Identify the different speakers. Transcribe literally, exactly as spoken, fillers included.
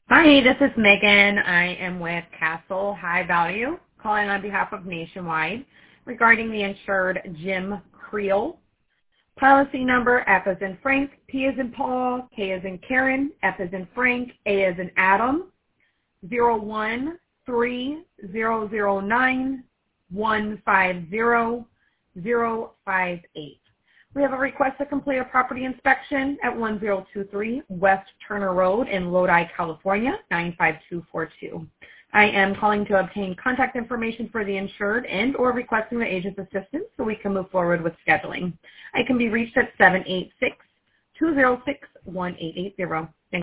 Speaker 1: Hi, this is Megan. I am with Castle High Value, calling on behalf of Nationwide regarding the insured Jim Creel. Policy number F as in Frank, P as in Paul, K as in Karen, F as in Frank, A as in Adam, zero one three zero zero nine one five zero zero five eight. We have a request to complete a property inspection at one zero two three West Turner Road in Lodi, California, nine five two four two. I am calling to obtain contact information for the insured and or requesting the agent's assistance so we can move forward with scheduling. I can be reached at seven eight six, two zero six, one eight eight zero.